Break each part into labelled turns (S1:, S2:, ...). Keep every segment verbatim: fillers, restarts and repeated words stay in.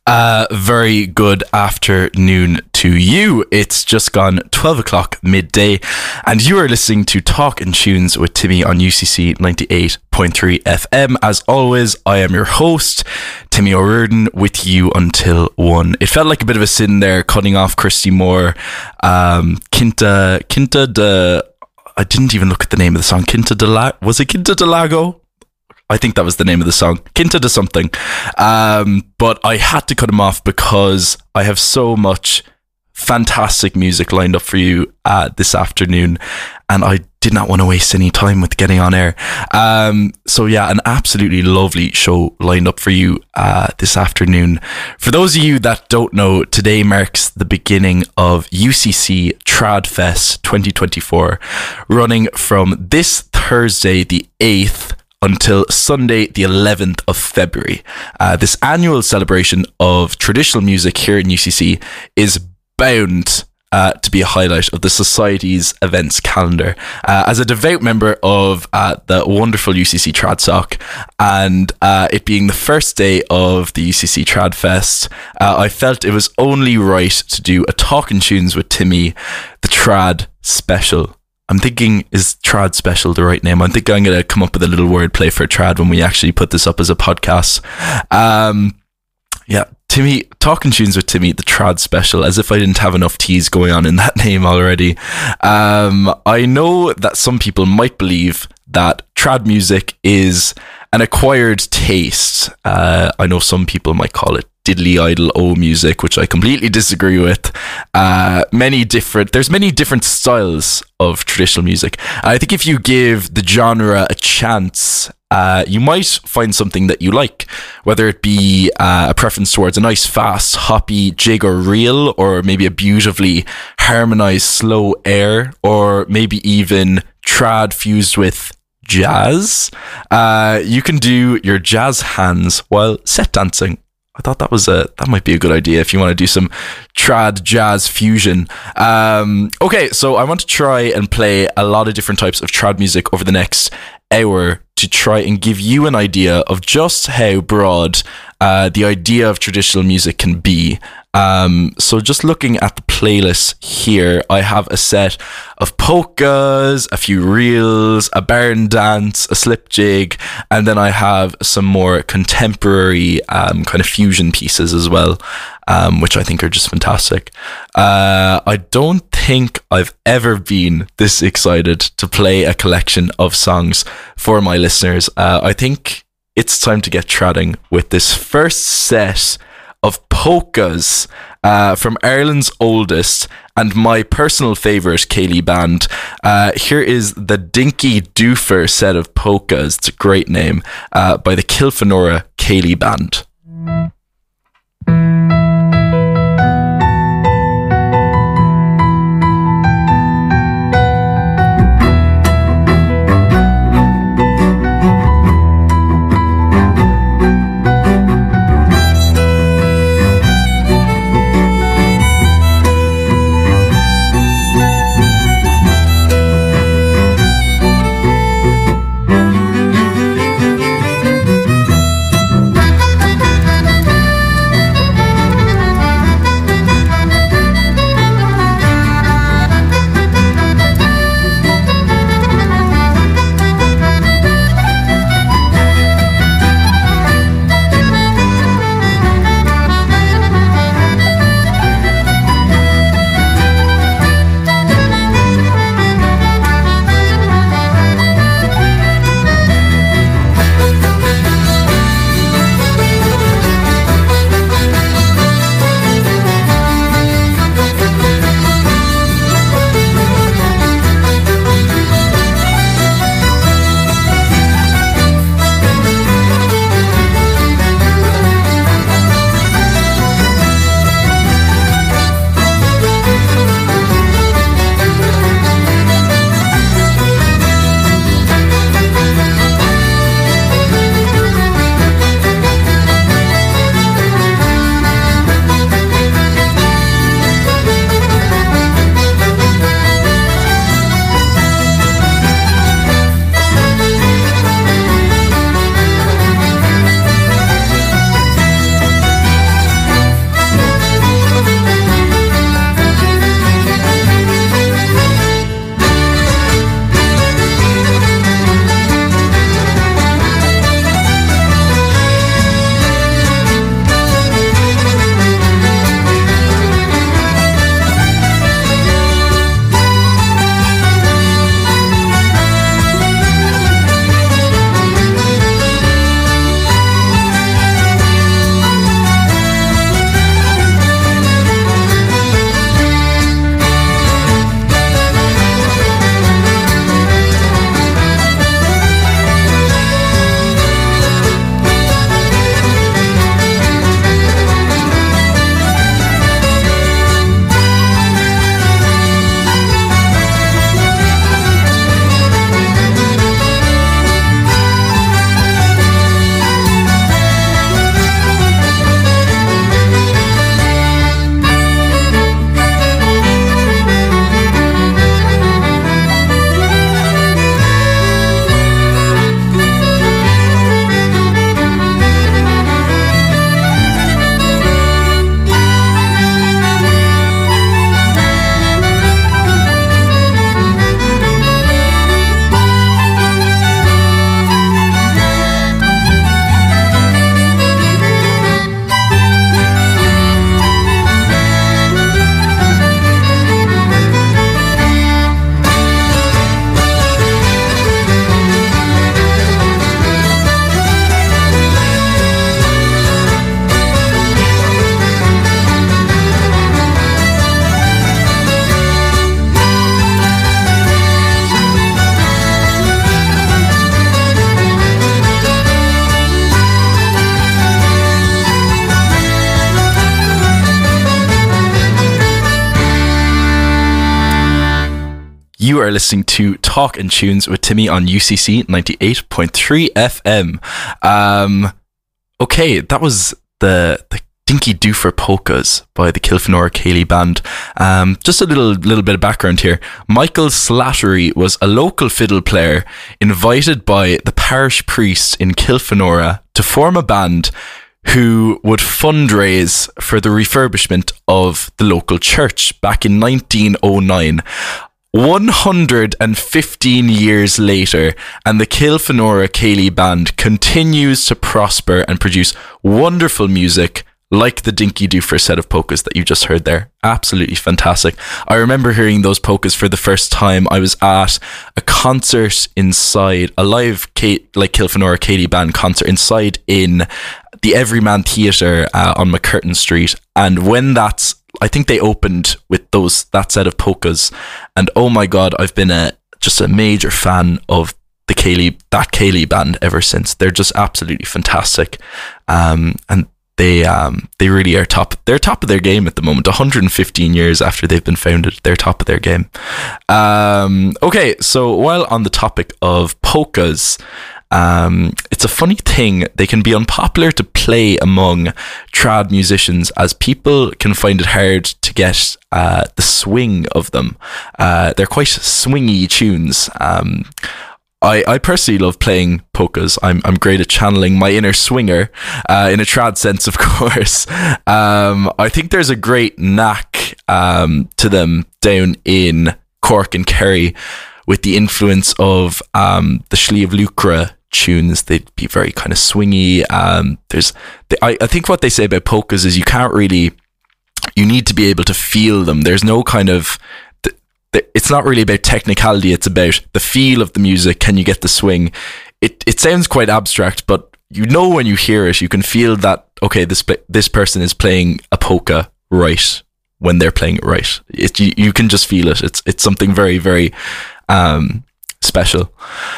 S1: Uh, very good afternoon to you. It's just gone twelve o'clock midday, and you are listening to Talk and Tunes with Timmy on U C C ninety-eight point three F M. As always, I am your host, Timmy O'Riordan, with you until one. It felt like a bit of a sin there, cutting off Christy Moore. Um, Quinta, Quinta de... I didn't even look at the name of the song. Quinta de La... Was it Quinta de Lago? I think that was the name of the song. Quinta de something. Um, but I had to cut him off because I have so much fantastic music lined up for you uh, this afternoon, and I did not want to waste any time with getting on air. Um, so yeah, an absolutely lovely show lined up for you uh, this afternoon. For those of you that don't know, today marks the beginning of U C C Tradfest twenty twenty-four, running from this Thursday the eighth until Sunday, the eleventh of February. Uh, this annual celebration of traditional music here in U C C is bound uh, to be a highlight of the Society's events calendar. Uh, as a devout member of uh, the wonderful U C C TradSoc, and uh, it being the first day of the U C C Tradfest, uh, I felt it was only right to do a Talk and Tunes with Timmy, the Trad special. I'm thinking, is Trad special the right name? I think I'm going to come up with a little wordplay for Trad when we actually put this up as a podcast. Um, yeah, Timmy, Talking Tunes with Timmy, the Trad special, as if I didn't have enough T's going on in that name already. Um, I know that some people might believe that Trad music is an acquired taste. Uh, I know some people might call it diddly idle o music, which I completely disagree with. Uh, many different, there's many different styles of traditional music. I think if you give the genre a chance, uh, you might find something that you like, whether it be uh, a preference towards a nice, fast, hoppy jig or reel, or maybe a beautifully harmonized slow air, or maybe even trad fused with jazz. Uh, you can do your jazz hands while set dancing. I thought that was a that might be a good idea if you want to do some trad jazz fusion. Um, okay, so I want to try and play a lot of different types of trad music over the next hour to try and give you an idea of just how broad uh, the idea of traditional music can be. Um, so just looking at the playlist here, I have a set of polkas, a few reels, a barn dance, a slip jig, and then I have some more contemporary um, kind of fusion pieces as well, um, which I think are just fantastic. Uh, I don't think I've ever been this excited to play a collection of songs for my listeners. Uh, I think it's time to get tradding with this first set of polkas uh, from Ireland's oldest and my personal favourite Céilí band. Uh, here is the Dinky Doofer set of polkas, it's a great name, uh, by the Kilfenora Céilí band.
S2: Thank you.
S1: you are listening to Talk and Tunes with Timmy on U C C ninety-eight point three F M. Um, okay, that was the the Dinky Doofer Polkas by the Kilfenora Ceilidh Band. Um, just a little little bit of background here. Michael Slattery was a local fiddle player invited by the parish priest in Kilfenora to form a band who would fundraise for the refurbishment of the local church back in nineteen oh nine. one hundred fifteen years later, and the Kilfenora Ceilidh Band continues to prosper and produce wonderful music like the Dinky Doofer set of polkas that you just heard there. Absolutely fantastic. I remember hearing those polkas for the first time. I was at a concert inside, a live K- like Kilfenora Ceilidh Band concert inside in the Everyman Theatre uh, on McCurtain Street. And when that's, I think they opened with those that set of polkas. And oh my God, I've been a just a major fan of the Ceilidh, that Ceilidh Band ever since. They're just absolutely fantastic. Um, and They um they really are top. They're top of their game at the moment. one hundred fifteen years after they've been founded, they're top of their game. Um, okay, so while on the topic of polkas, um, it's a funny thing. They can be unpopular to play among trad musicians as people can find it hard to get uh, the swing of them. Uh, they're quite swingy tunes. Um, I, I personally love playing polkas. I'm I'm great at channeling my inner swinger, uh, in a trad sense, of course. Um, I think there's a great knack um, to them down in Cork and Kerry with the influence of um, the Sliabh Luachra tunes. They'd be very kind of swingy. Um, there's, they, I, I think what they say about polkas is you can't really, you need to be able to feel them. There's no kind of, it's not really about technicality, it's about the feel of the music. Can you get the swing? It it sounds quite abstract, but you know when you hear it, you can feel that, okay, this this person is playing a polka right when they're playing it right. It, you, you can just feel it. It's it's something very, very um, special.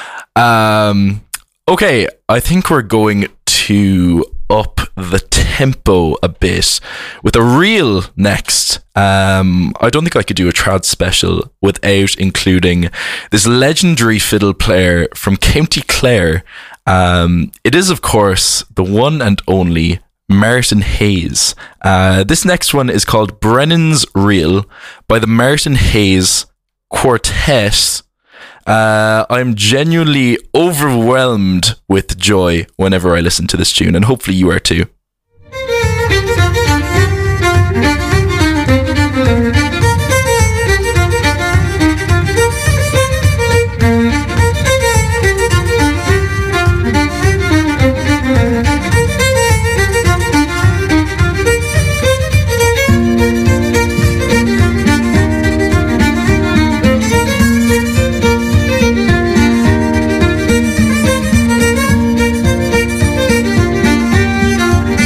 S1: Um, okay, I think we're going to up the tempo a bit with a reel next. Um, I don't think I could do a trad special without including this legendary fiddle player from County Clare. Um, it is, of course, the one and only Martin Hayes. Uh, this next one is called Brennan's Reel by the Martin Hayes Quartet. Uh, I'm genuinely overwhelmed with joy whenever I listen to this tune, and hopefully you are too.
S2: Thank you.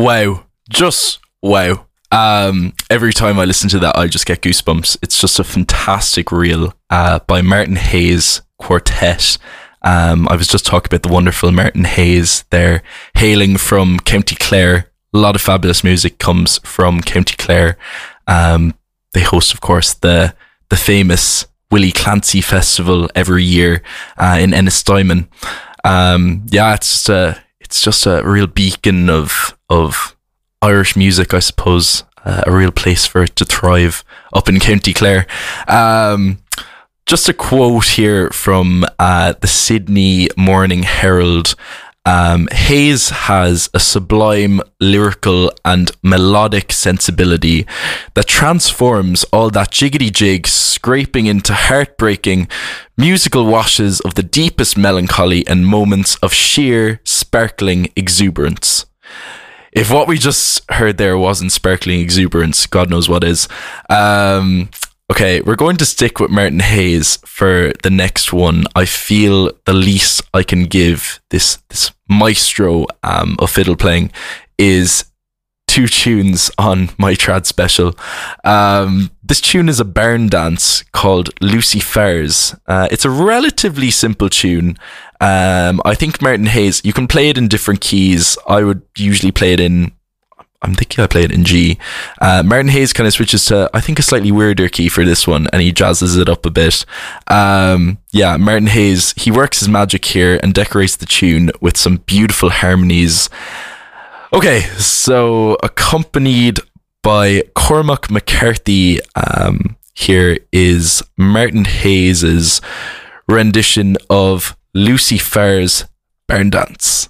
S1: wow, just wow. Um, every time I listen to that, I just get goosebumps. It's just a fantastic reel uh, by Martin Hayes Quartet. Um, I was just talking about the wonderful Martin Hayes there, hailing from County Clare. A lot of fabulous music comes from County Clare. Um, they host, of course, the the famous Willie Clancy Festival every year uh, in Ennistimon. Um, yeah, it's just a it's just a real beacon of of Irish music, I suppose. Uh, a real place for it to thrive up in County Clare. Um, just a quote here from uh, the Sydney Morning Herald. Um, Hayes has a sublime lyrical and melodic sensibility that transforms all that jiggity-jig scraping into heartbreaking musical washes of the deepest melancholy and moments of sheer sparkling exuberance. If what we just heard there wasn't sparkling exuberance, God knows what is. Um, okay, we're going to stick with Martin Hayes for the next one. I feel the least I can give this this maestro um, of fiddle playing is two tunes on my trad special. Um, this tune is a barn dance called Lucy Fairs. Uh, it's a relatively simple tune. Um, I think Martin Hayes, you can play it in different keys. I would usually play it in, I'm thinking I play it in G. Uh, Martin Hayes kind of switches to, I think, a slightly weirder key for this one, and he jazzes it up a bit. Um, yeah, Martin Hayes, he works his magic here and decorates the tune with some beautiful harmonies. Okay, so accompanied by Cormac McCarthy, um, here is Martin Hayes's rendition of Lucy Farr's Barn Dance.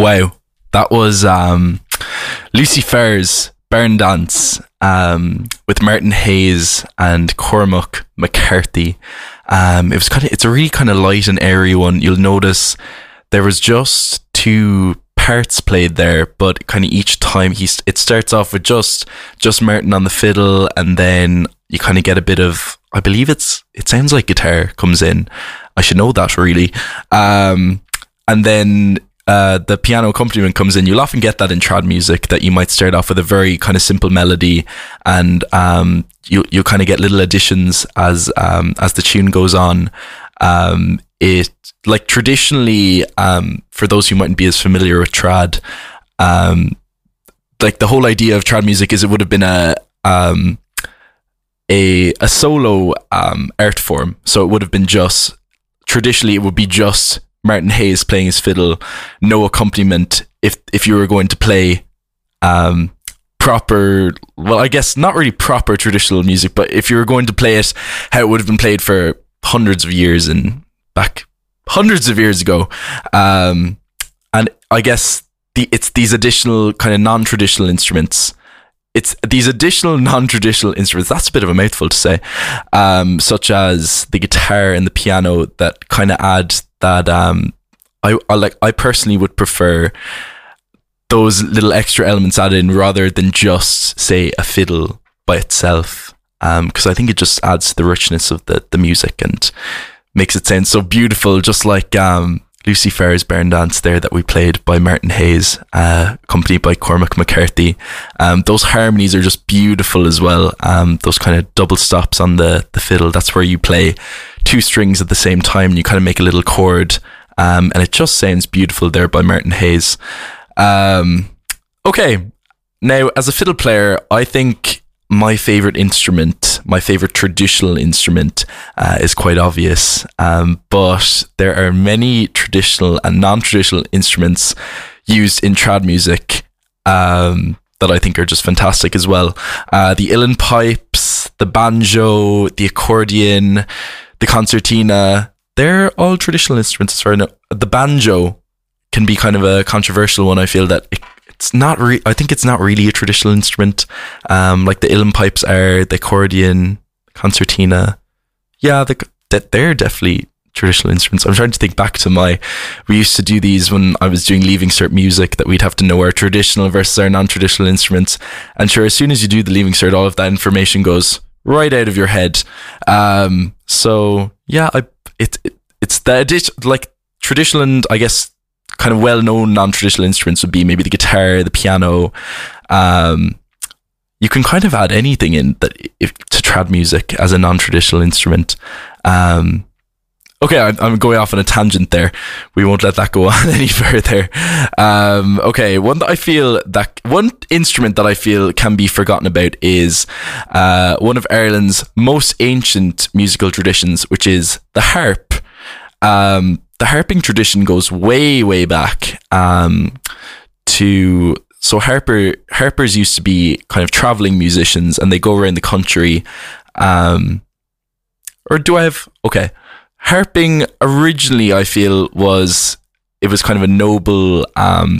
S1: Wow, that was um, Lucy Fair's Burn Dance um, with Martin Hayes and Cormac McCarthy. Um, it was kind of it's a really kind of light and airy one. You'll notice there was just two parts played there, but kind of each time he it starts off with just just Martin on the fiddle, and then you kind of get a bit of, I believe it's it sounds like guitar comes in. I should know that really, um, and then uh, the piano accompaniment comes in. You'll often get that in trad music, that you might start off with a very kind of simple melody, and um, you you kind of get little additions as um, as the tune goes on. Um, it like traditionally, um, for those who mightn't be as familiar with trad, um, like the whole idea of trad music is it would have been a um, a a solo um, art form. So it would have been just traditionally it would be just Martin Hayes playing his fiddle, no accompaniment. If if you were going to play um, proper, well, I guess not really proper traditional music, but if you were going to play it how it would have been played for hundreds of years and back hundreds of years ago, um, and I guess the it's these additional kind of non-traditional instruments. It's these additional non-traditional instruments. That's a bit of a mouthful to say, um, such as the guitar and the piano that kind of add that. Um, I, I like. I personally would prefer those little extra elements added in rather than just say a fiddle by itself, because um, I think it just adds to the richness of the the music and makes it sound so beautiful, just like um, Lucy Fair's Burn Dance there that we played by Martin Hayes, uh, accompanied by Cormac McCarthy. Um, those harmonies are just beautiful as well. Um, those kind of double stops on the, the fiddle, that's where you play two strings at the same time and you kind of make a little chord. Um, and it just sounds beautiful there by Martin Hayes. Um, okay, now as a fiddle player, I think my favorite instrument, my favorite traditional instrument, uh, is quite obvious. Um, but there are many traditional and non-traditional instruments used in trad music um, that I think are just fantastic as well. Uh, the uilleann pipes, the banjo, the accordion, the concertina, they're all traditional instruments as far as I know. The banjo can be kind of a controversial one. I feel that it It's not re- I think it's not really a traditional instrument. Um, like the uilleann pipes are, the accordion, concertina. Yeah, the, that they're definitely traditional instruments. I'm trying to think back to my, we used to do these when I was doing Leaving Cert music, that we'd have to know our traditional versus our non-traditional instruments. And sure, as soon as you do the Leaving Cert, all of that information goes right out of your head. Um, so yeah, I it, it it's the addition, like traditional and I guess kind of well-known non-traditional instruments would be maybe the guitar, the piano. Um, you can kind of add anything in that if, to trad music as a non-traditional instrument. Um, okay, I'm, I'm going off on a tangent there. We won't let that go on any further. Um, okay, one that I feel that one instrument that I feel can be forgotten about is uh, one of Ireland's most ancient musical traditions, which is the harp. Um, The harping tradition goes way, way back um, to... So harper harpers used to be kind of traveling musicians and they go around the country. Um, or do I have... Okay. Harping originally, I feel, was... It was kind of a noble... Um,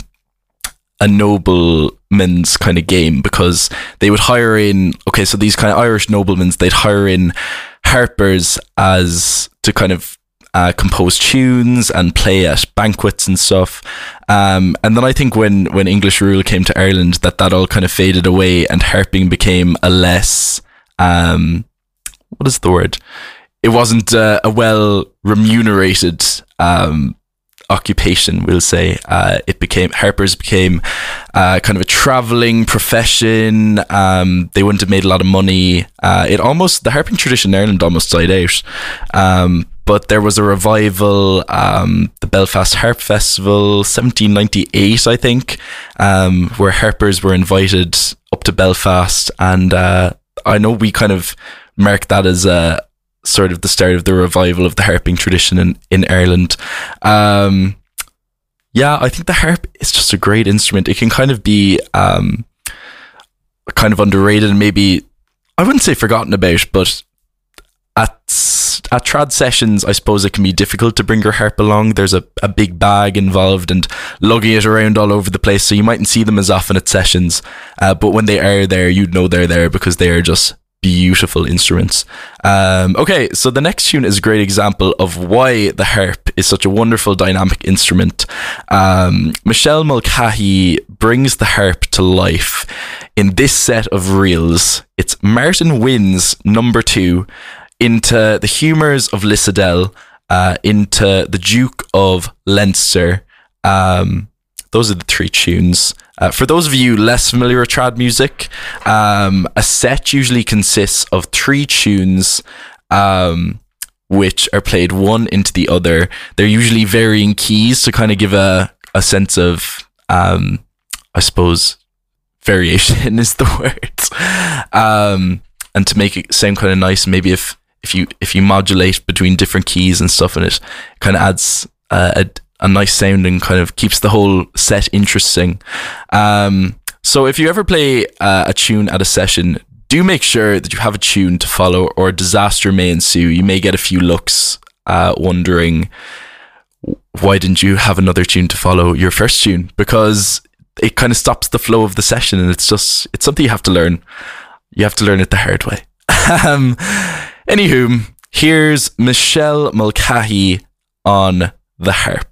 S1: a nobleman's kind of game, because they would hire in... Okay, so these kind of Irish noblemen, they'd hire in harpers as... To kind of... Uh, compose tunes and play at banquets and stuff, um, and then I think when when English rule came to Ireland, that that all kind of faded away and harping became a less um, what is the word? It wasn't uh, a well remunerated um, occupation, we'll say. Uh, it became harpers became uh, kind of a traveling profession. Um, they wouldn't have made a lot of money. Uh, it almost the harping tradition in Ireland almost died out. Um, But there was a revival, um, the Belfast Harp Festival, seventeen ninety-eight, I think, um, where harpers were invited up to Belfast. And uh, I know we kind of marked that as a sort of the start of the revival of the harping tradition in, in Ireland. Um, yeah, I think the harp is just a great instrument. It can kind of be um, kind of underrated and maybe, I wouldn't say forgotten about, but at at trad sessions, I suppose it can be difficult to bring your harp along. There's a, a big bag involved and lugging it around all over the place, so you mightn't see them as often at sessions. Uh, but when they are there, you'd know they're there because they are just beautiful instruments. Um, okay, so the next tune is a great example of why the harp is such a wonderful dynamic instrument. Um, Michelle Mulcahy brings the harp to life in this set of reels. It's Martin Wynn's number two, into the humours of Lissadell, uh, into the Duke of Leinster. Um, those are the three tunes. Uh, for those of you less familiar with trad music, um, a set usually consists of three tunes, um, which are played one into the other. They're usually varying keys to kind of give a, a sense of, um, I suppose, variation is the word, um, and to make it sound kind of nice. Maybe if if you if you modulate between different keys and stuff, and it kind of adds uh, a a nice sound and kind of keeps the whole set interesting. Um, so if you ever play uh, a tune at a session, do make sure that you have a tune to follow, or a disaster may ensue. You may get a few looks uh, wondering, why didn't you have another tune to follow your first tune? Because it kind of stops the flow of the session, and it's just, it's something you have to learn. You have to learn it the hard way. um, anywho, here's Michelle Mulcahy on the harp.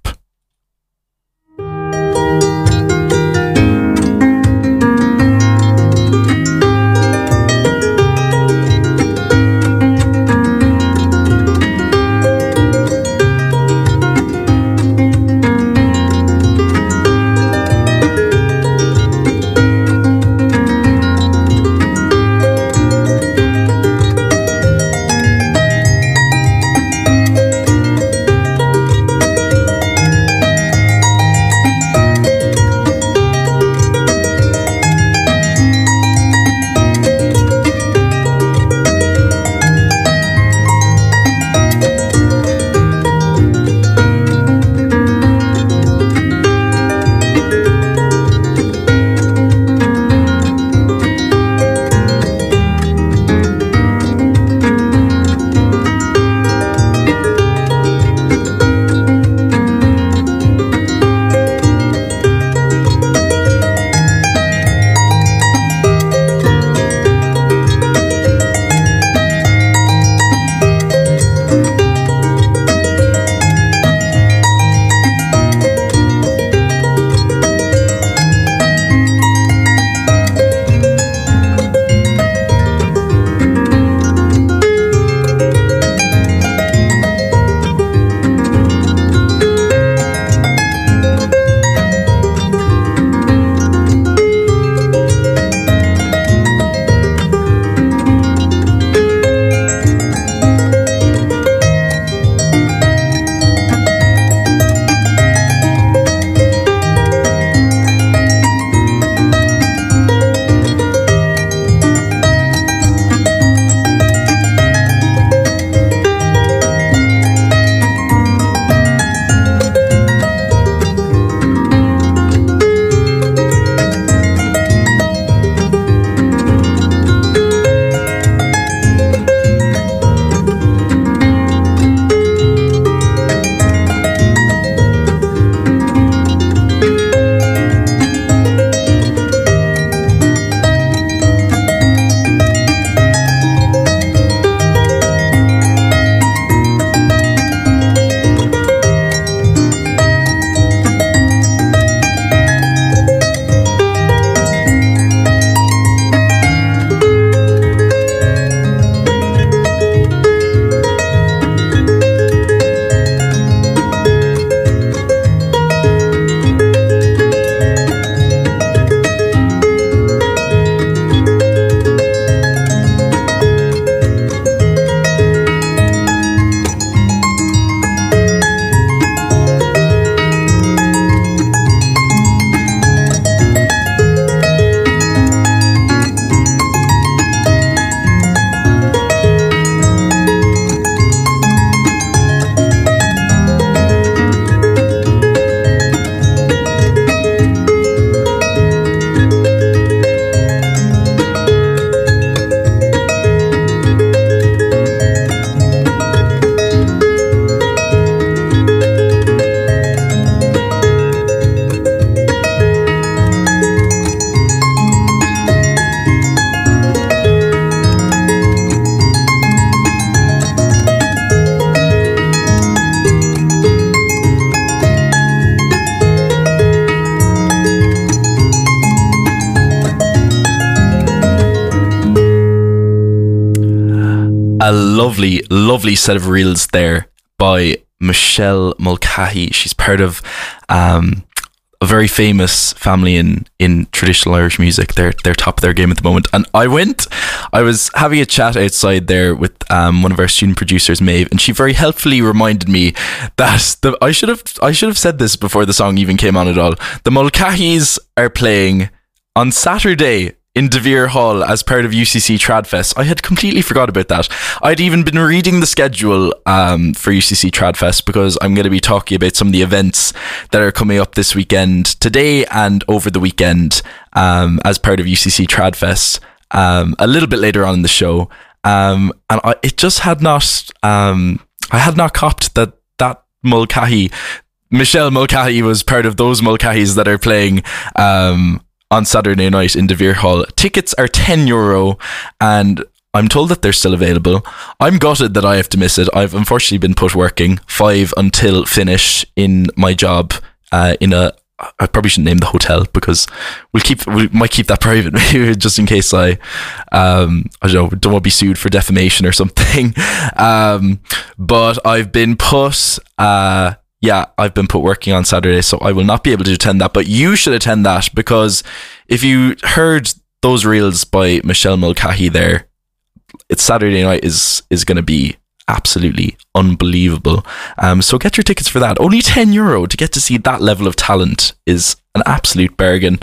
S1: A lovely, lovely set of reels there by Michelle Mulcahy. She's part of um, a very famous family in, in traditional Irish music. They're they're top of their game at the moment. And I went, I was having a chat outside there with um, one of our student producers, Maeve, and she very helpfully reminded me that the I should have I should have said this before the song even came on at all. The Mulcahys are playing on Saturday in De Vere Hall as part of U C C Tradfest. I had completely forgot about that. I'd even been reading the schedule um, for U C C Tradfest because I'm going to be talking about some of the events that are coming up this weekend, today and over the weekend, um, as part of U C C Tradfest, um, a little bit later on in the show. Um, and I, it just had not, um, I had not copped that that Mulcahy, Michelle Mulcahy, was part of those Mulcahys that are playing um, on Saturday night in De Vere Hall. Tickets are ten euro and I'm told that they're still available. I'm gutted that I have to miss it. I've unfortunately been put working five until finish in my job uh, in a, I probably shouldn't name the hotel because we'll keep, we might keep that private just in case I, um, I don't know, don't want to be sued for defamation or something. Um, but I've been put, uh, Yeah, I've been put working on Saturday, so I will not be able to attend that, but you should attend that because if you heard those reels by Michelle Mulcahy there, it's Saturday night is is going to be absolutely unbelievable. Um, so get your tickets for that. Only ten euro to get to see that level of talent is an absolute bargain.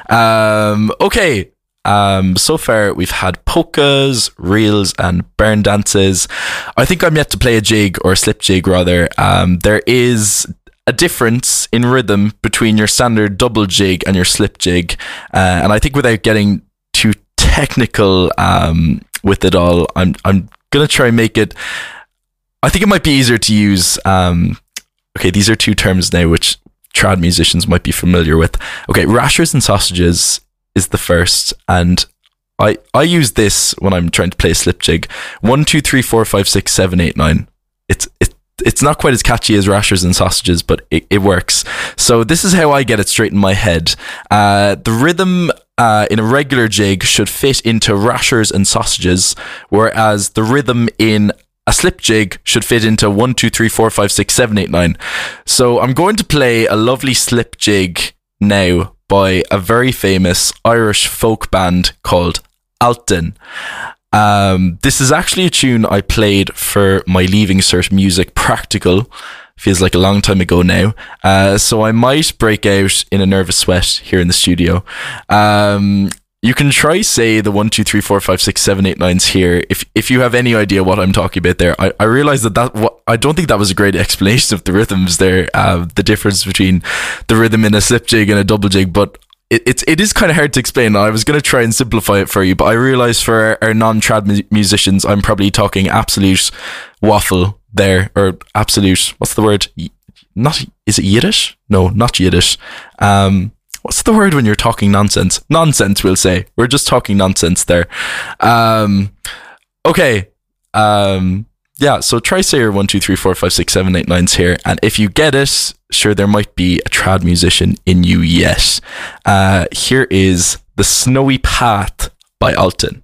S1: Um, okay. Um, so far we've had polkas, reels and burn dances. I think I'm yet to play a jig or a slip jig rather. Um, there is a difference in rhythm between your standard double jig and your slip jig. Uh, and I think without getting too technical um, with it all, I'm I'm going to try and make it, I think it might be easier to use. Um, okay, these are two terms now which trad musicians might be familiar with. Okay, rashers and sausages is the first, and I I use this when I'm trying to play a slip jig. One, two, three, four, five, six, seven, eight, nine. It's it it's not quite as catchy as rashers and sausages, but it, it works. So this is how I get it straight in my head. Uh, the rhythm uh, in a regular jig should fit into rashers and sausages, whereas the rhythm in a slip jig should fit into one, two, three, four, five, six, seven, eight, nine. So I'm going to play a lovely slip jig now by a very famous Irish folk band called Alton. Um, this is actually a tune I played for my Leaving Cert music practical. Feels like a long time ago now. Uh, so I might break out in a nervous sweat here in the studio. Um, you can try say the one, two, three, four, five, six, seven, eight, nines here. If if you have any idea what I'm talking about there, I, I realize that that what, I don't think that was a great explanation of the rhythms there. Uh, the difference between the rhythm in a slip jig and a double jig, but it it's it is kind of hard to explain. I was going to try and simplify it for you, but I realize for our, our non-trad mu- musicians, I'm probably talking absolute waffle there, or absolute. What's the word? Not is it Yiddish? No, not Yiddish. Um. What's the word when you're talking nonsense? Nonsense, we'll say. We're just talking nonsense there. Um, okay. Um, yeah, so try say your one, two, three, four, five, six, seven, eight, nines here. And if you get it, sure, there might be a trad musician in you yet. Uh, here is The Snowy Path by Alton.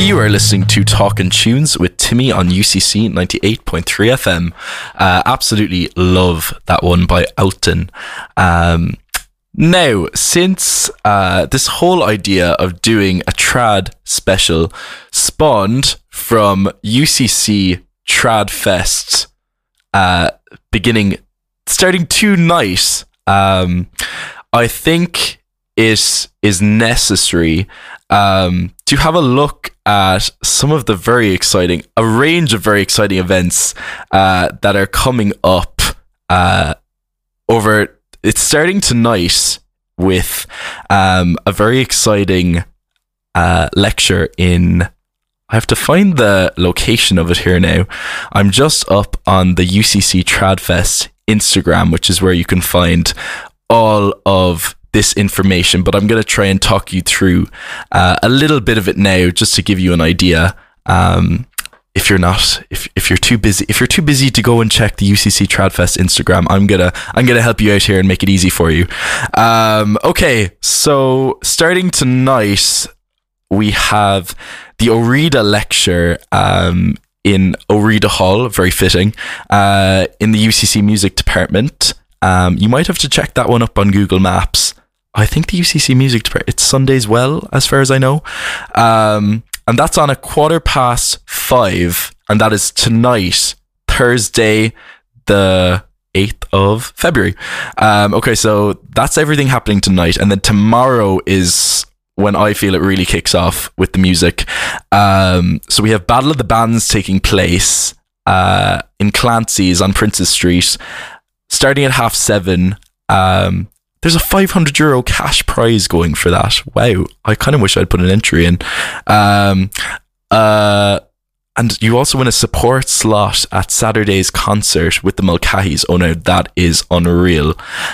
S1: You are listening to Talkin' Tunes with Timmy on U C C ninety-eight point three F M. Uh, absolutely love that one by Alton. Um, now, since uh, this whole idea of doing a trad special spawned from U C C Trad Fest uh, beginning, starting tonight, um, I think it is necessary um, to have a look at some of the very exciting, a range of very exciting events uh, that are coming up uh, over. It's starting tonight with um, a very exciting uh, lecture in. I have to find the location of it here now. I'm just up on the U C C Tradfest Instagram, which is where you can find all of this information, but I'm going to try and talk you through uh, a little bit of it now, just to give you an idea. Um, if you're not, if if you're too busy, if you're too busy to go and check the U C C Tradfest Instagram, I'm gonna I'm gonna help you out here and make it easy for you. Um, okay, so starting tonight, we have the Orida lecture um, in Orida Hall, very fitting, uh, in the U C C Music Department. Um, you might have to check that one up on Google Maps. I think the U C C Music Department, it's Sundays well, as far as I know. Um, and that's on a quarter past five. And that is tonight, Thursday, the eighth of February. Um, okay, so that's everything happening tonight. And then tomorrow is when I feel it really kicks off with the music. Um, so we have Battle of the Bands taking place uh, in Clancy's on Princes Street, starting at half seven. Um, there's a five hundred euro cash prize going for that. Wow. I kind of wish I'd put an entry in. Um, uh, and you also win a support slot at Saturday's concert with the Mulcahys. Oh no, that is unreal.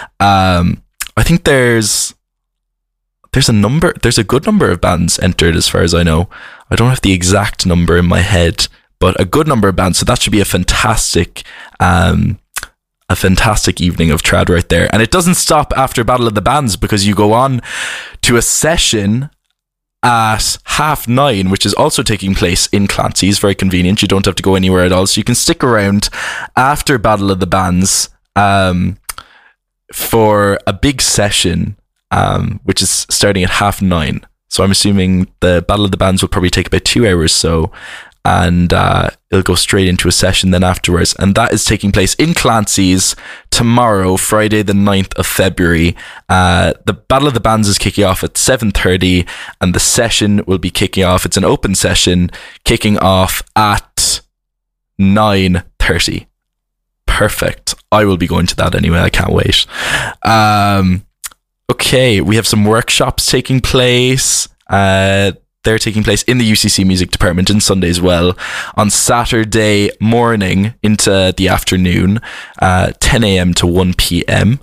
S1: Um, I think there's, there's a number, there's a good number of bands entered as far as I know. I don't have the exact number in my head, but a good number of bands. So that should be a fantastic, um, a fantastic evening of trad right there. And it doesn't stop after Battle of the Bands, because you go on to a session at half nine, which is also taking place in Clancy's. Very convenient. You don't have to go anywhere at all. So you can stick around after Battle of the Bands um, for a big session, um, which is starting at half nine. So I'm assuming the Battle of the Bands will probably take about two hours so. And uh, it'll go straight into a session then afterwards. And that is taking place in Clancy's tomorrow, Friday the ninth of February. Uh, the Battle of the Bands is kicking off at seven thirty, and the session will be kicking off. It's an open session kicking off at nine thirty. Perfect. I will be going to that anyway. I can't wait. Um, okay, we have some workshops taking place. Uh, They're taking place in the U C C Music Department on Sunday as well. On Saturday morning into the afternoon, uh, ten a.m. to one p.m.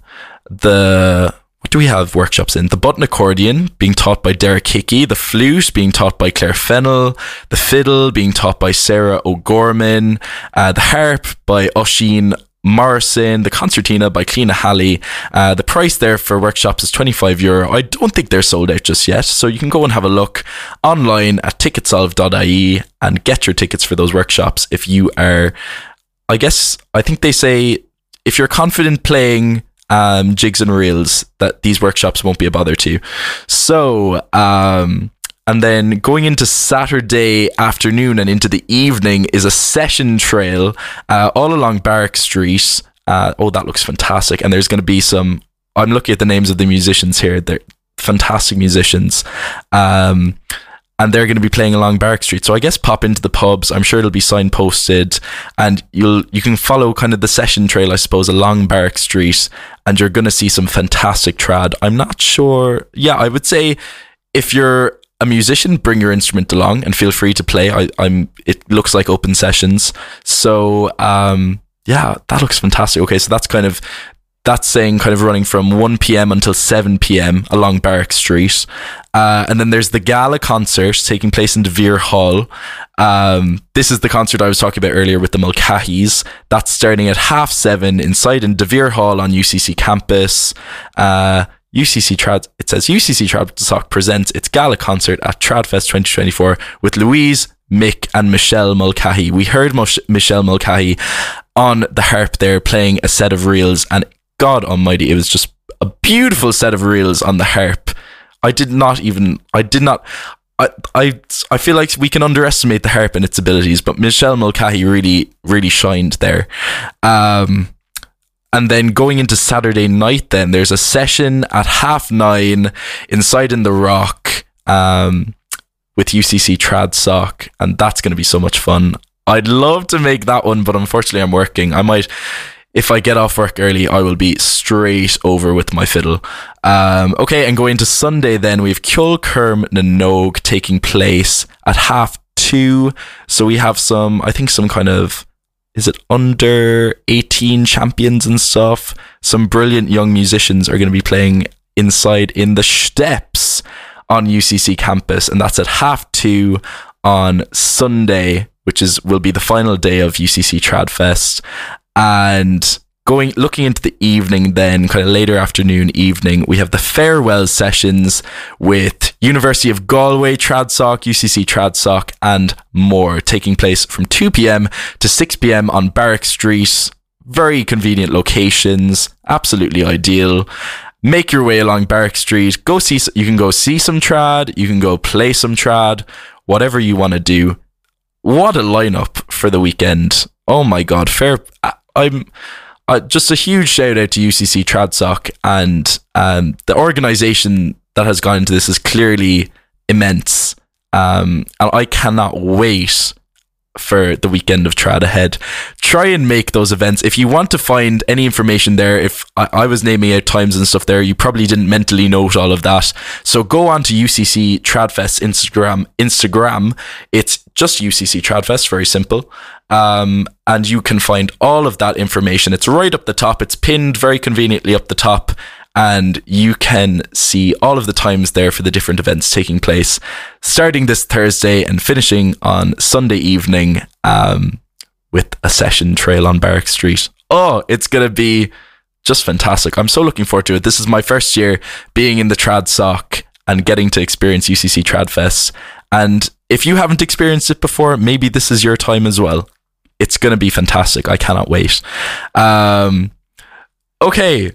S1: The what do we have workshops in? The button accordion being taught by Derek Hickey, the flute being taught by Claire Fennell, the fiddle being taught by Sarah O'Gorman, uh, the harp by Oisin Morrison, the concertina by Cliona Halley. Uh, the price there for workshops is twenty-five euro. I don't think they're sold out just yet, so you can go and have a look online at ticketsolve dot I E and get your tickets for those workshops if you are, I guess, I think they say if you're confident playing um, jigs and reels, that these workshops won't be a bother to you. So, um, and then going into Saturday afternoon and into the evening is a session trail uh, all along Barrack Street. Uh, oh, that looks fantastic. And there's going to be some, I'm looking at the names of the musicians here. They're fantastic musicians. Um, and they're going to be playing along Barrack Street. So I guess pop into the pubs. I'm sure it'll be signposted. And you'll you can follow kind of the session trail, I suppose, along Barrack Street. And you're going to see some fantastic trad. I'm not sure. Yeah, I would say if you're a musician, bring your instrument along and feel free to play. I, I'm. It looks like open sessions, so um, yeah, that looks fantastic. Okay, so that's kind of that's saying kind of running from one p.m. until seven p.m. along Barrack Street, uh, and then there's the gala concert taking place in De Vere Hall. Um, this is the concert I was talking about earlier with the Mulcahys. That's starting at half seven inside in De Vere Hall on U C C campus. Uh, U C C Trad, it says U C C Tradsock presents its gala concert at Tradfest twenty twenty-four with Louise, Mick and Michelle Mulcahy. We heard Mosh- Michelle Mulcahy on the harp there playing a set of reels, and God almighty, it was just a beautiful set of reels on the harp. I did not even, I did not, I, I, I feel like we can underestimate the harp and its abilities, but Michelle Mulcahy really, really shined there. Um, and then going into Saturday night, then there's a session at half nine inside in the Rock um, with U C C Tradsock, and that's going to be so much fun. I'd love to make that one, but unfortunately I'm working. I might, if I get off work early, I will be straight over with my fiddle. Um, okay, and going to Sunday then, we have Kjolkurm Nanog taking place at half two. So we have some, I think some kind of, is it under eighteen champions and stuff? Some brilliant young musicians are going to be playing inside in the steps on U C C campus, and that's at half two on Sunday, which is will be the final day of U C C Tradfest. And going looking into the evening then, kind of later afternoon, evening, we have the farewell sessions with University of Galway Tradsock, U C C Tradsock, and more, taking place from two p.m. to six p.m. on Barrack Street. Very convenient locations, absolutely ideal. Make your way along Barrack Street. Go see. You can go see some trad. You can go play some trad. Whatever you want to do. What a lineup for the weekend! Oh my God, fair. I'm uh, just a huge shout out to U C C Tradsock, and um, the organisation that has gone into this is clearly immense. Um, and I cannot wait for the weekend of Trad ahead. Try and make those events. If you want to find any information there, if I, I was naming out times and stuff there, you probably didn't mentally note all of that. So go on to U C C Tradfest Instagram. Instagram. It's just U C C Tradfest, very simple. Um, and you can find all of that information. It's right up the top. It's pinned very conveniently up the top. And you can see all of the times there for the different events taking place, starting this Thursday and finishing on Sunday evening um, with a session trail on Barrack Street. Oh, it's going to be just fantastic. I'm so looking forward to it. This is my first year being in the Tradsock and getting to experience U C C Tradfest. And if you haven't experienced it before, maybe this is your time as well. It's going to be fantastic. I cannot wait. Um, okay.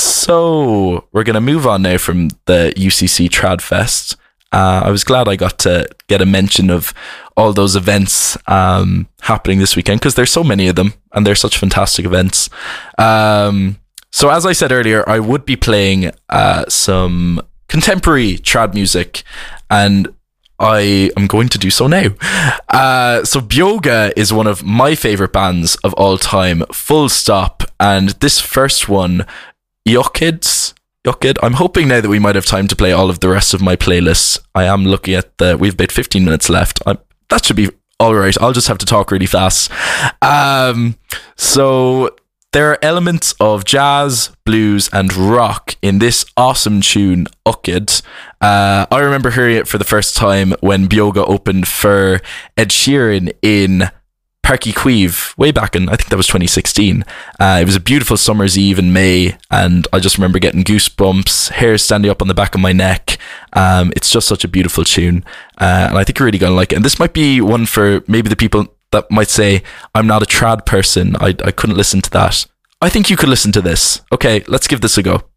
S1: So we're going to move on now from the U C C Tradfest. Uh, I was glad I got to get a mention of all those events um, happening this weekend, because there's so many of them and they're such fantastic events. Um, so as I said earlier, I would be playing uh, some contemporary trad music, and I am going to do so now. Uh, so Bioga is one of my favourite bands of all time, full stop. And this first one, Yuckids, Yuckid. I'm hoping now that we might have time to play all of the rest of my playlists. I am looking at the, we've about fifteen minutes left. I'm, that should be all right. I'll just have to talk really fast. Um, so there are elements of jazz, blues, and rock in this awesome tune, Yuckid. Uh, I remember hearing it for the first time when Bioga opened for Ed Sheeran in Parky Queeve way back in, I think that was twenty sixteen. Uh, it was a beautiful summer's eve in May, and I just remember getting goosebumps, hair standing up on the back of my neck. Um, it's just such a beautiful tune, uh, and I think you're really going to like it. And this might be one for maybe the people that might say, I'm not a trad person, I, I couldn't listen to that. I think you could listen to this. Okay, let's give this a go.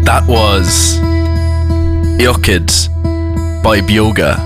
S1: That was Iokid by Bioga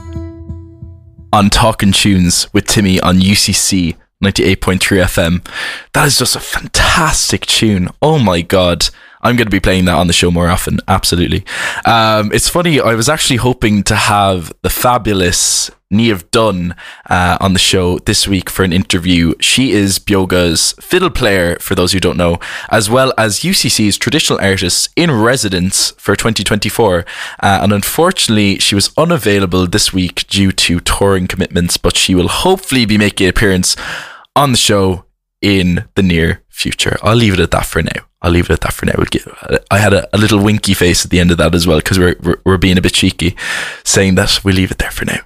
S1: on Talking Tunes with Timmy on U C C ninety-eight point three F M. That is just a fantastic tune. Oh my god. I'm going to be playing that on the show more often. Absolutely. Um, it's funny, I was actually hoping to have the fabulous Niamh Dunn uh, on the show this week for an interview. She is Bioga's fiddle player, for those who don't know, as well as U C C's traditional artist in residence for twenty twenty-four. Uh, and unfortunately, she was unavailable this week due to touring commitments, but she will hopefully be making an appearance on the show in the near future. I'll leave it at that for now. I'll leave it at that for now. We'll get, I had a, a little winky face at the end of that as well, because we're, we're we're being a bit cheeky, saying that we'll leave it there for now.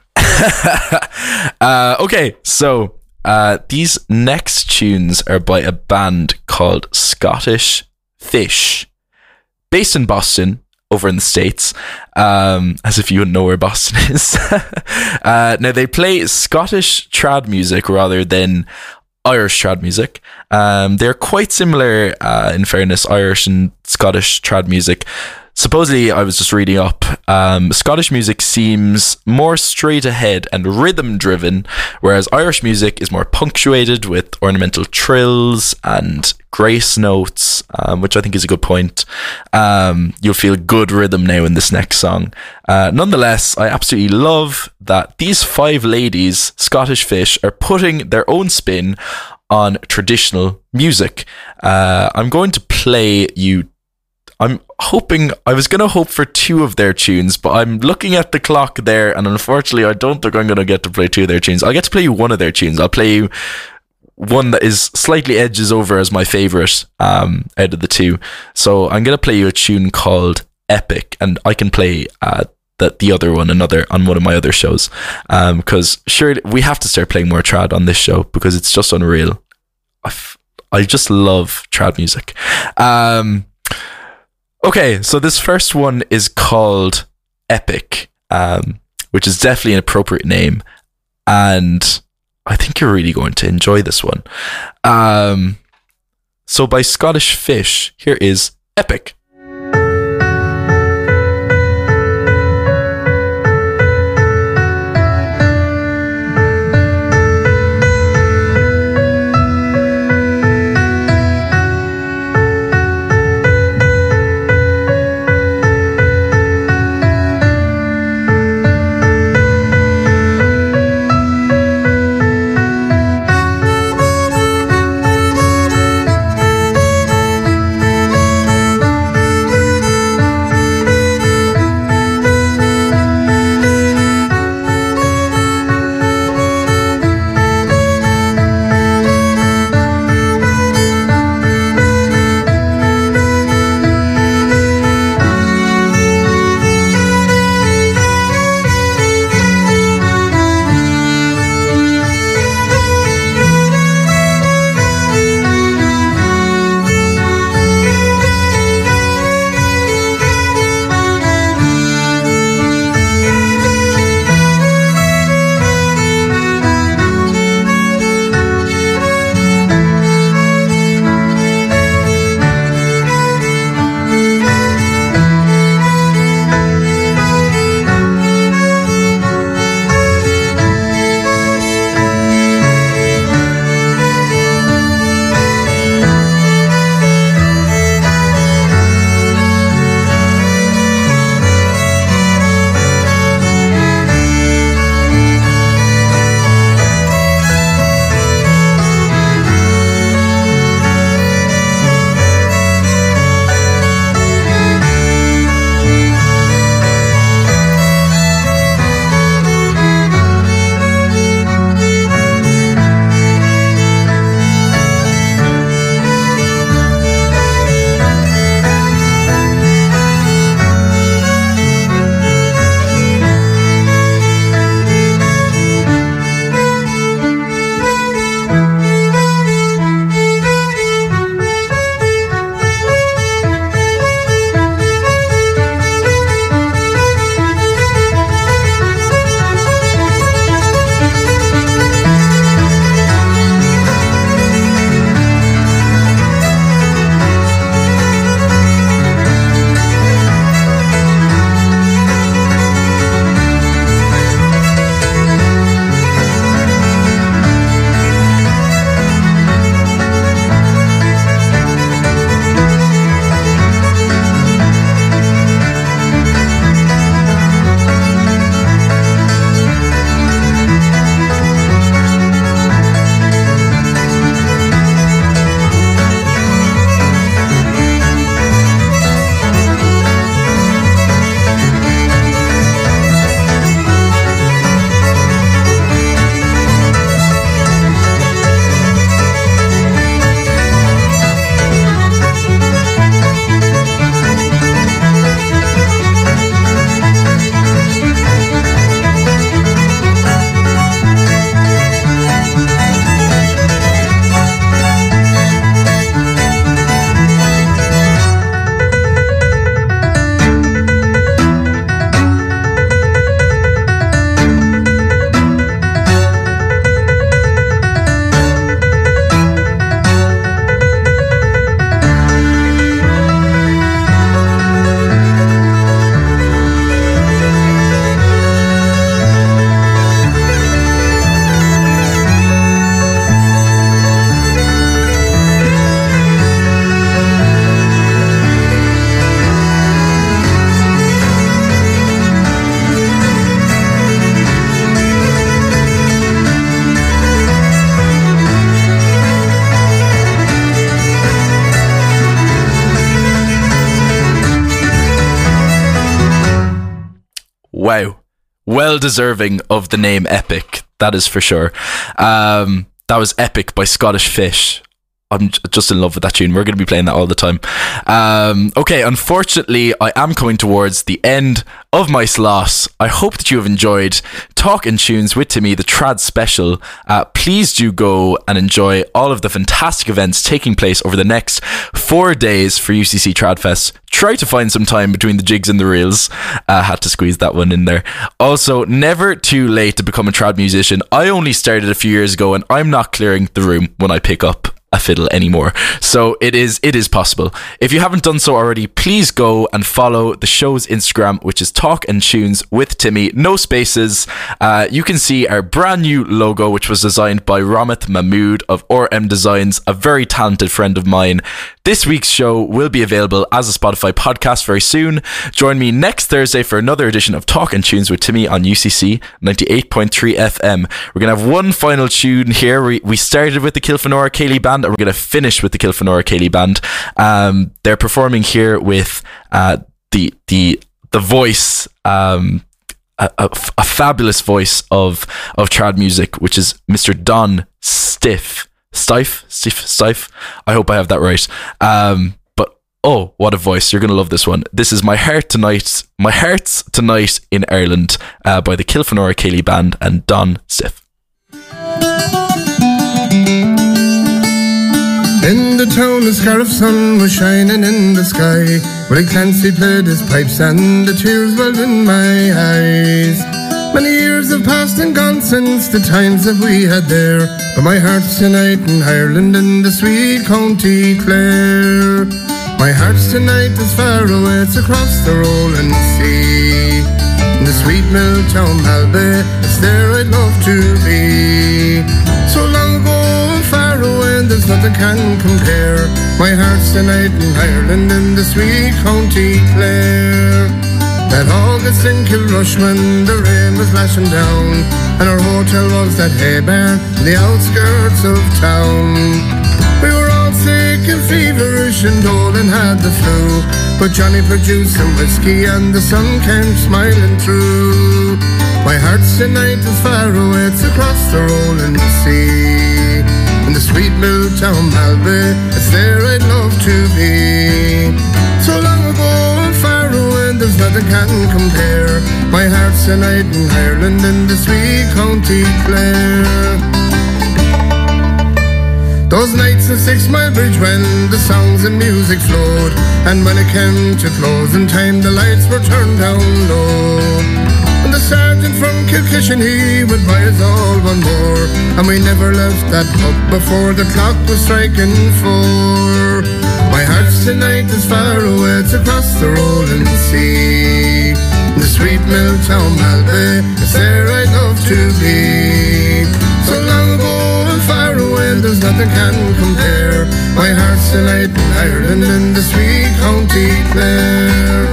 S1: uh, okay, so uh, these next tunes are by a band called Scottish Fish, based in Boston, over in the States, um, as if you wouldn't know where Boston is. uh, now, they play Scottish trad music rather than Irish trad music. Um, they're quite similar, uh, in fairness, Irish and Scottish trad music. Supposedly, I was just reading up, um, Scottish music seems more straight ahead and rhythm driven, whereas Irish music is more punctuated with ornamental trills and grace notes, um, which I think is a good point. Um, you'll feel good rhythm now in this next song. Uh, nonetheless, I absolutely love that these five ladies, Scottish Fish, are putting their own spin on traditional music. Uh, I'm going to play you I'm hoping, I was going to hope for two of their tunes, but I'm looking at the clock there, and unfortunately, I don't think I'm going to get to play two of their tunes. I'll get to play you one of their tunes. I'll play you one that is slightly edges over as my favourite um, out of the two. So I'm going to play you a tune called Epic, and I can play uh, the, the other one another on one of my other shows. Because um, sure, we have to start playing more trad on this show, because it's just unreal. I, f- I just love trad music. Um... Okay, so this first one is called Epic, um, which is definitely an appropriate name, and I think you're really going to enjoy this one. Um, so by Scottish Fish, here is Epic. wow. Well deserving of the name Epic, that is for sure. Um, that was Epic by Scottish Fish. I'm just in love with that tune. We're going to be playing that all the time. Um, okay, unfortunately, I am coming towards the end of my slot. I hope that you have enjoyed Talking Tunes with Timmy, the Trad special. Uh, please do go and enjoy all of the fantastic events taking place over the next four days for U C C Tradfest. Try to find some time between the jigs and the reels. Uh, had to squeeze that one in there. Also, never too late to become a trad musician. I only started a few years ago and I'm not clearing the room when I pick up a fiddle anymore. So it is it is possible. If you haven't done so already, please go and follow the show's Instagram, which is Talk and Tunes with Timmy, no spaces. Uh, you can see our brand new logo, which was designed by Ramit Mahmood of R M Designs, a very talented friend of mine. This week's show will be available as a Spotify podcast very soon. Join me next Thursday for another edition of Talk and Tunes with Timmy on U C C ninety-eight point three F M. We're going to have one final tune here. We, we started with the Kilfenora Ceilidh Band, and we're going to finish with the Kilfenora Ceilidh Band. Um, they're performing here with uh, the the the voice, um, a, a, a fabulous voice of of trad music, which is Mister Don Stiff. Stife, Stiff, Stife. I hope I have that right. Um, but oh, what a voice! You're gonna love this one. This is "My Heart Tonight," "My Heart's Tonight in Ireland" uh, by the Kilfenora Ceilidh Band and Don Stiff.
S2: In the town, a scarf sun was shining in the sky. Willie Clancy played his pipes and the tears welled in my eyes. Many years have passed and gone since the times that we had there, but my heart's tonight in Ireland in the sweet County Clare. My heart's tonight is far away, it's across the rolling sea. In the sweet mill town Malbay, it's there I'd love to be. So long ago and far away, there's nothing can compare. My heart's tonight in Ireland in the sweet County Clare. That August in Kilrushman, the rain was lashing down, and our hotel was that hay barn in the outskirts of town. We were all sick and feverish and Dolan had the flu, but Johnny produced some whiskey and the sun came smiling through. My heart's tonight is far away, it's across the rolling sea. In the sweet mill town Malbay, it's there I'd love to be. So long ago and far away, there's nothing can compare. My heart's tonight in Ireland in the sweet County Clare. Those nights at Six Mile Bridge when the songs and music flowed, and when it came to closing time the lights were turned down low, and the sergeant from Kilkishen he would buy us all one more, and we never left that pub before the clock was striking four. My heart's tonight is far away, it's across the rolling sea. In the sweet mill town Malbay, it's there I'd love to be. So long ago and far away, there's nothing can compare. My heart's tonight in Ireland in the sweet County Clare.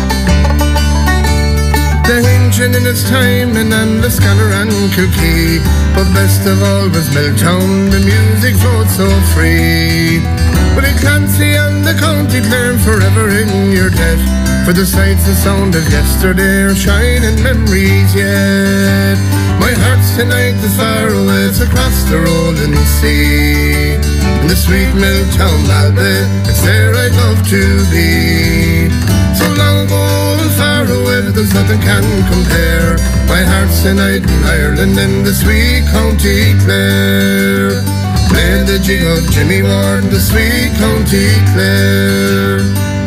S2: The engine in its time in Lisconnor and Kilkee, but best of all was Milltown, the music flowed so free. But it Clancy and the County Clare forever in your debt, for the sights and sound of yesterday are shining memories yet. My heart's tonight is far away, it's across the rolling sea. In the sweet mill town Malbay, it's there I'd love to be. So long ago and far away, but there's nothing can compare. My heart's tonight in Ireland in the sweet County Clare. Play the jig of Jimmy Ward in the sweet County Clare.